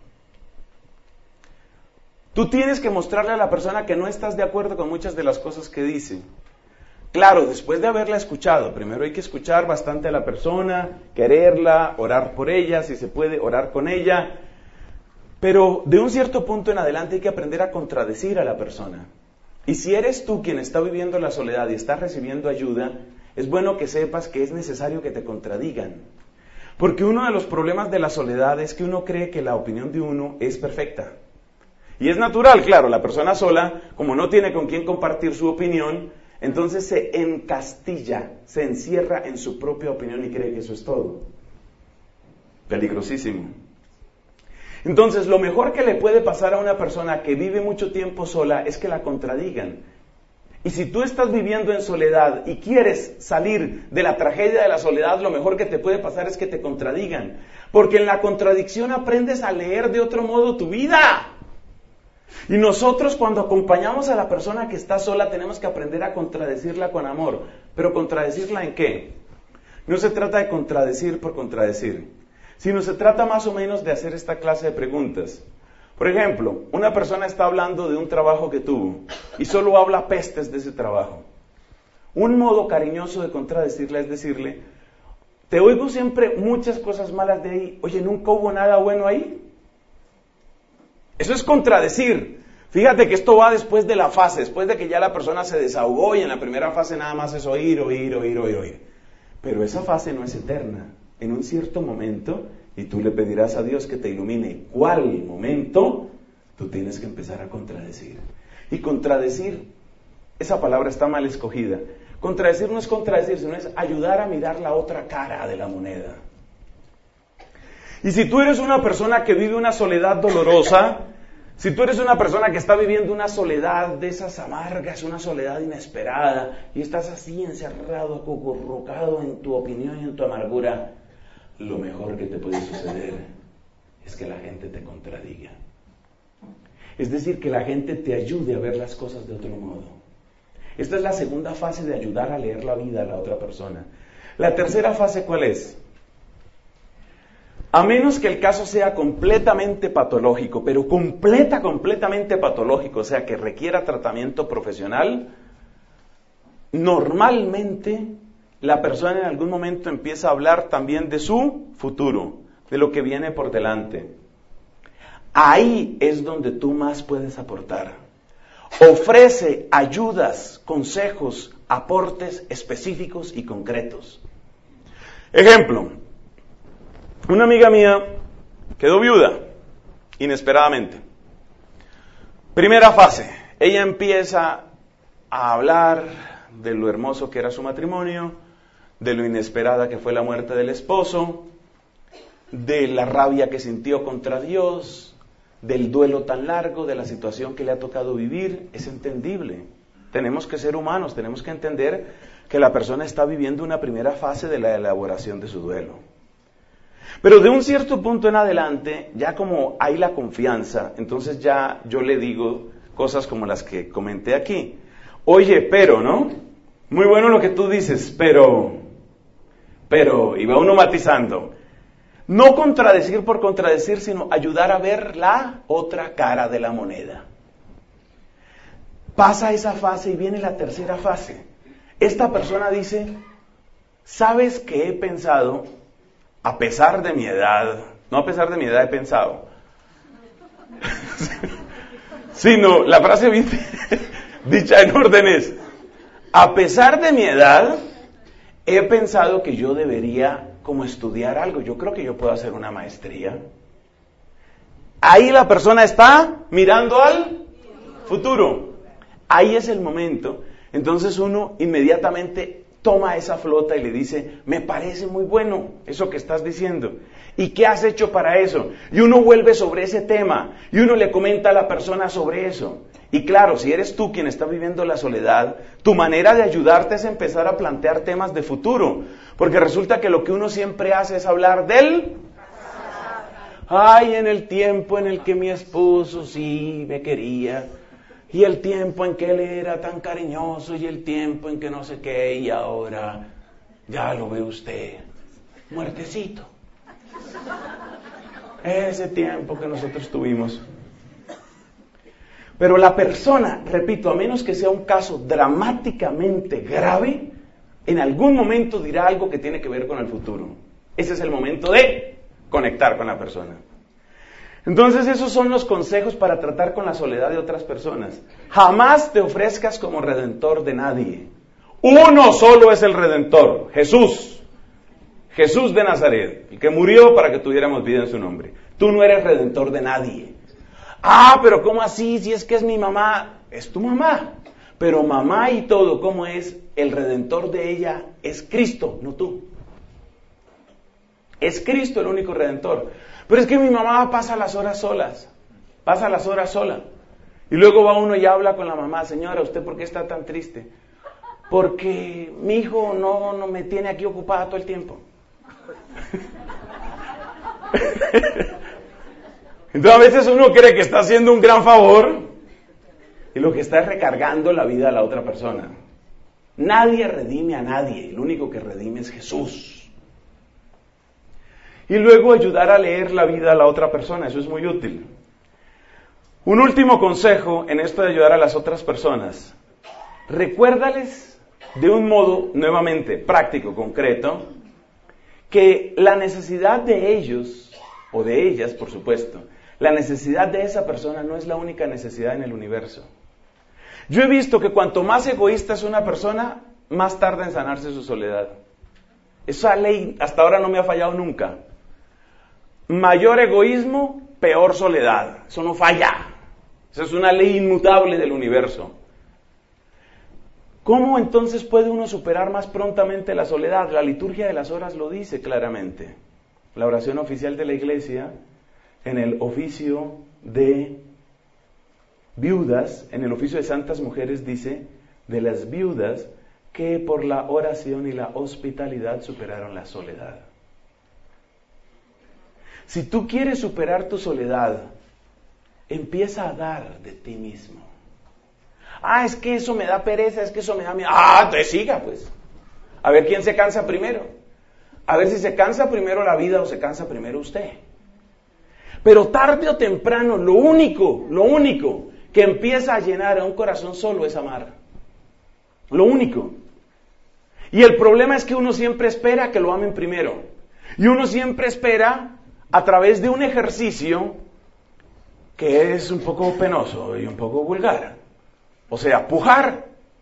Tú tienes que mostrarle a la persona que no estás de acuerdo con muchas de las cosas que dice. Claro, después de haberla escuchado, primero hay que escuchar bastante a la persona, quererla, orar por ella, si se puede, orar con ella. Pero de un cierto punto en adelante hay que aprender a contradecir a la persona. Y si eres tú quien está viviendo la soledad y estás recibiendo ayuda, es bueno que sepas que es necesario que te contradigan. Porque uno de los problemas de la soledad es que uno cree que la opinión de uno es perfecta. Y es natural, claro, la persona sola, como no tiene con quién compartir su opinión, entonces se encastilla, se encierra en su propia opinión y cree que eso es todo. Peligrosísimo. Entonces, lo mejor que le puede pasar a una persona que vive mucho tiempo sola es que la contradigan. Y si tú estás viviendo en soledad y quieres salir de la tragedia de la soledad, lo mejor que te puede pasar es que te contradigan. Porque en la contradicción aprendes a leer de otro modo tu vida. Y nosotros cuando acompañamos a la persona que está sola tenemos que aprender a contradecirla con amor. ¿Pero contradecirla en qué? No se trata de contradecir por contradecir, sino se trata más o menos de hacer esta clase de preguntas. Por ejemplo, una persona está hablando de un trabajo que tuvo y solo habla pestes de ese trabajo. Un modo cariñoso de contradecirla es decirle, te oigo siempre muchas cosas malas de ahí, oye, ¿nunca hubo nada bueno ahí? Eso es contradecir. Fíjate que esto va después de la fase, después de que ya la persona se desahogó y en la primera fase nada más es oír, oír, oír, oír, oír. Pero esa fase no es eterna. En un cierto momento, y tú le pedirás a Dios que te ilumine cuál momento, tú tienes que empezar a contradecir. Y contradecir, esa palabra está mal escogida. Contradecir no es contradecir, sino es ayudar a mirar la otra cara de la moneda. Y si tú eres una persona que vive una soledad dolorosa, si tú eres una persona que está viviendo una soledad de esas amargas, una soledad inesperada, y estás así encerrado, acurrucado en tu opinión y en tu amargura, lo mejor que te puede suceder es que la gente te contradiga. Es decir, que la gente te ayude a ver las cosas de otro modo. Esta es la segunda fase de ayudar a leer la vida a la otra persona. La tercera fase, ¿cuál es? A menos que el caso sea completamente patológico, pero completa, completamente patológico, o sea, que requiera tratamiento profesional, normalmente la persona en algún momento empieza a hablar también de su futuro, de lo que viene por delante. Ahí es donde tú más puedes aportar. Ofrece ayudas, consejos, aportes específicos y concretos. Ejemplo. Una amiga mía quedó viuda, inesperadamente. Primera fase, ella empieza a hablar de lo hermoso que era su matrimonio, de lo inesperada que fue la muerte del esposo, de la rabia que sintió contra Dios, del duelo tan largo, de la situación que le ha tocado vivir. Es entendible. Tenemos que ser humanos, tenemos que entender que la persona está viviendo una primera fase de la elaboración de su duelo. Pero de un cierto punto en adelante, ya como hay la confianza, entonces ya yo le digo cosas como las que comenté aquí. Oye, pero, ¿no? Muy bueno lo que tú dices, pero, pero, y va uno matizando. No contradecir por contradecir, sino ayudar a ver la otra cara de la moneda. Pasa esa fase y viene la tercera fase. Esta persona dice, ¿sabes qué he pensado? A pesar de mi edad, no a pesar de mi edad he pensado, sino la frase dicha en orden es, a pesar de mi edad, he pensado que yo debería como estudiar algo, yo creo que yo puedo hacer una maestría. Ahí la persona está mirando al futuro, ahí es el momento, entonces uno inmediatamente toma esa flota y le dice, me parece muy bueno eso que estás diciendo. ¿Y qué has hecho para eso? Y uno vuelve sobre ese tema y uno le comenta a la persona sobre eso. Y claro, si eres tú quien está viviendo la soledad, tu manera de ayudarte es empezar a plantear temas de futuro. Porque resulta que lo que uno siempre hace es hablar del... Ay, en el tiempo en el que mi esposo sí me quería, y el tiempo en que él era tan cariñoso, y el tiempo en que no sé qué, y ahora ya lo ve usted, muertecito. Ese tiempo que nosotros tuvimos. Pero la persona, repito, a menos que sea un caso dramáticamente grave, en algún momento dirá algo que tiene que ver con el futuro. Ese es el momento de conectar con la persona. Entonces esos son los consejos para tratar con la soledad de otras personas. Jamás te ofrezcas como redentor de nadie. Uno solo es el redentor, Jesús. Jesús de Nazaret, el que murió para que tuviéramos vida en su nombre. Tú no eres redentor de nadie. Ah, pero ¿cómo así? Si es que es mi mamá. Es tu mamá. Pero mamá y todo, ¿cómo es? El redentor de ella es Cristo, no tú. Es Cristo el único redentor. Pero es que mi mamá pasa las horas solas. Pasa las horas sola. Y luego va uno y habla con la mamá. Señora, ¿usted por qué está tan triste? Porque mi hijo no, no me tiene aquí ocupada todo el tiempo. Entonces a veces uno cree que está haciendo un gran favor y lo que está es recargando la vida a la otra persona. Nadie redime a nadie. El único que redime es Jesús. Y luego ayudar a leer la vida a la otra persona, eso es muy útil. Un último consejo en esto de ayudar a las otras personas. Recuérdales de un modo, nuevamente, práctico, concreto, que la necesidad de ellos, o de ellas, por supuesto, la necesidad de esa persona no es la única necesidad en el universo. Yo he visto que cuanto más egoísta es una persona, más tarda en sanarse su soledad. Esa ley hasta ahora no me ha fallado nunca. Mayor egoísmo, peor soledad. Eso no falla. Esa es una ley inmutable del universo. ¿Cómo entonces puede uno superar más prontamente la soledad? La liturgia de las horas lo dice claramente. La oración oficial de la Iglesia, en el oficio de viudas, en el oficio de santas mujeres, dice de las viudas que por la oración y la hospitalidad superaron la soledad. Si tú quieres superar tu soledad, empieza a dar de ti mismo. Ah, es que eso me da pereza, es que eso me da miedo. Ah, te siga pues. A ver quién se cansa primero. A ver si se cansa primero la vida o se cansa primero usted. Pero tarde o temprano, lo único, lo único que empieza a llenar a un corazón solo es amar. Lo único. Y el problema es que uno siempre espera que lo amen primero. Y uno siempre espera a través de un ejercicio que es un poco penoso y un poco vulgar. O sea, pujar.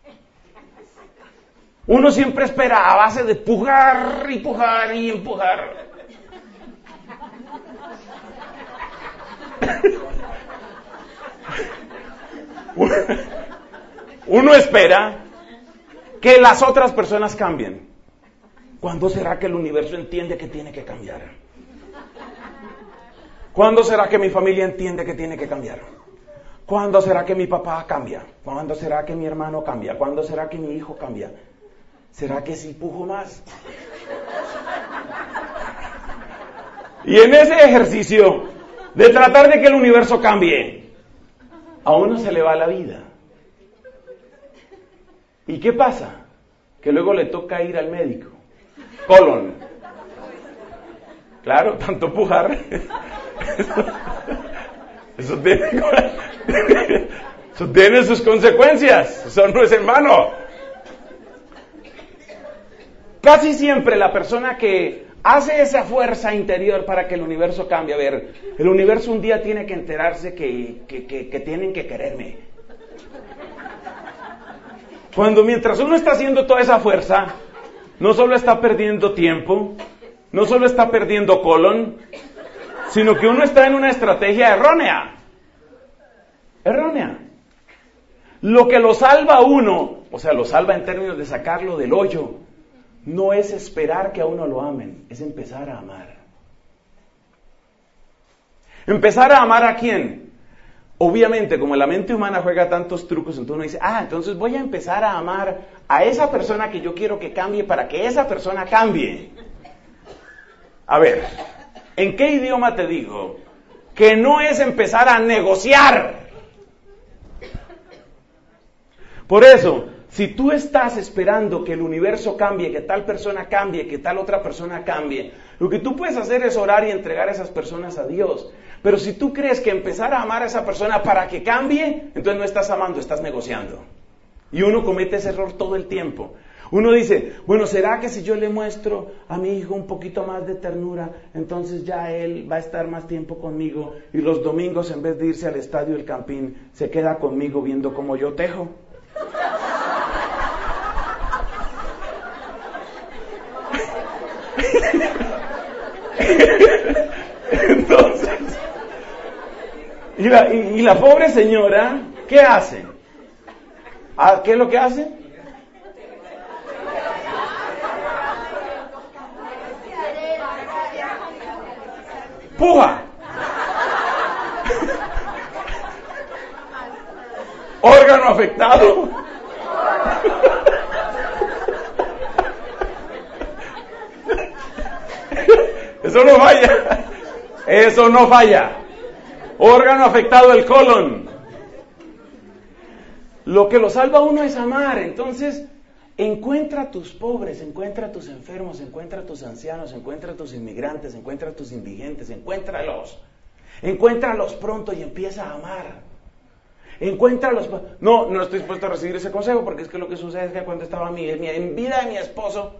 Uno siempre espera a base de pujar y pujar y empujar. Uno espera que las otras personas cambien. ¿Cuándo será que el universo entiende que tiene que cambiar? ¿Cuándo será que mi familia entiende que tiene que cambiar? ¿Cuándo será que mi papá cambia? ¿Cuándo será que mi hermano cambia? ¿Cuándo será que mi hijo cambia? ¿Será que sí pujo más? Y en ese ejercicio de tratar de que el universo cambie, a uno se le va la vida. ¿Y qué pasa? Que luego le toca ir al médico. Colon. Claro, tanto pujar. Eso, eso, tiene, eso tiene sus consecuencias. Eso no es en vano. Casi siempre la persona que hace esa fuerza interior para que el universo cambie. A ver, el universo un día tiene que enterarse que, que, que, que tienen que quererme. Cuando mientras uno está haciendo toda esa fuerza, no solo está perdiendo tiempo, no solo está perdiendo colon, sino que uno está en una estrategia errónea. Errónea. Lo que lo salva a uno, o sea, lo salva en términos de sacarlo del hoyo, no es esperar que a uno lo amen, es empezar a amar. ¿Empezar a amar a quién? Obviamente, como la mente humana juega tantos trucos, entonces uno dice, ah, entonces voy a empezar a amar a esa persona que yo quiero que cambie para que esa persona cambie. A ver, ¿en qué idioma te digo que no es empezar a negociar? Por eso, si tú estás esperando que el universo cambie, que tal persona cambie, que tal otra persona cambie, lo que tú puedes hacer es orar y entregar a esas personas a Dios. Pero si tú crees que empezar a amar a esa persona para que cambie, entonces no estás amando, estás negociando. Y uno comete ese error todo el tiempo. Uno dice, bueno, ¿será que si yo le muestro a mi hijo un poquito más de ternura, entonces ya él va a estar más tiempo conmigo y los domingos en vez de irse al estadio El Campín, se queda conmigo viendo cómo yo tejo? Entonces, y la, y, y la pobre señora, ¿qué hace? ¿Ah, ¿Qué es lo que hace? ¡Puja! Órgano afectado. Eso no falla. Eso no falla. Órgano afectado, el colon. Lo que lo salva a uno es amar. Entonces, encuentra a tus pobres, encuentra a tus enfermos, encuentra a tus ancianos, encuentra a tus inmigrantes, encuentra a tus indigentes, encuéntralos. Encuéntralos pronto y empieza a amar. Encuéntralos. No, no estoy dispuesto a recibir ese consejo porque es que lo que sucede es que cuando estaba mi, en vida de mi esposo,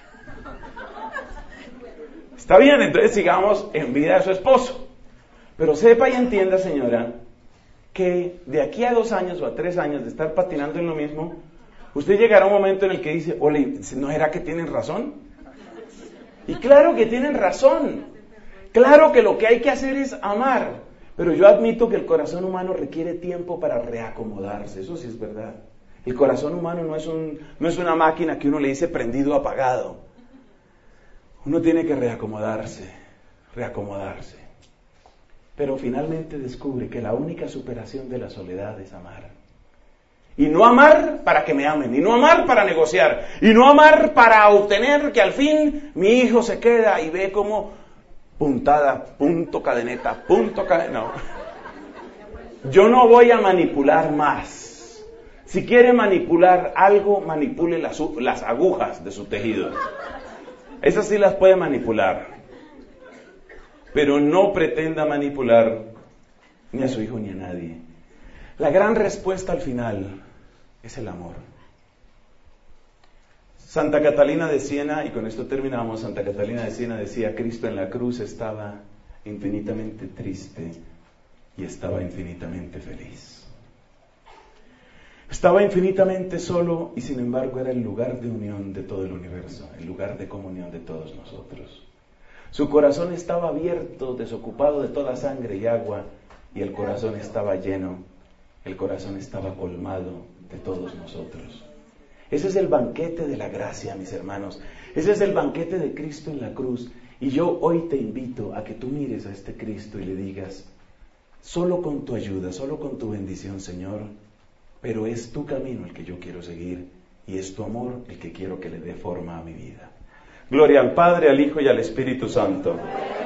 está bien, entonces sigamos en vida de su esposo. Pero sepa y entienda, señora, que de aquí a dos años o a tres años de estar patinando en lo mismo, usted llegará a un momento en el que dice, ole, ¿no era que tienen razón? Y claro que tienen razón. Claro que lo que hay que hacer es amar. Pero yo admito que el corazón humano requiere tiempo para reacomodarse. Eso sí es verdad. El corazón humano no es, un, no es una máquina que uno le dice prendido o apagado. Uno tiene que reacomodarse, reacomodarse. Pero finalmente descubre que la única superación de la soledad es amar. Y no amar para que me amen, y no amar para negociar, y no amar para obtener que al fin mi hijo se queda y ve como puntada, punto cadeneta, punto cadeneta. No. Yo no voy a manipular más. Si quiere manipular algo, manipule las, las agujas de su tejido. Esas sí las puede manipular. Pero no pretenda manipular ni a su hijo ni a nadie. La gran respuesta al final es el amor. Santa Catalina de Siena, y con esto terminamos, Santa Catalina de Siena decía, Cristo en la cruz estaba infinitamente triste y estaba infinitamente feliz. Estaba infinitamente solo y sin embargo era el lugar de unión de todo el universo, el lugar de comunión de todos nosotros. Su corazón estaba abierto, desocupado de toda sangre y agua, y el corazón estaba lleno, el corazón estaba colmado de todos nosotros. Ese es el banquete de la gracia, mis hermanos. Ese es el banquete de Cristo en la cruz. Y yo hoy te invito a que tú mires a este Cristo y le digas, solo con tu ayuda, solo con tu bendición, Señor, pero es tu camino el que yo quiero seguir y es tu amor el que quiero que le dé forma a mi vida. Gloria al Padre, al Hijo y al Espíritu Santo.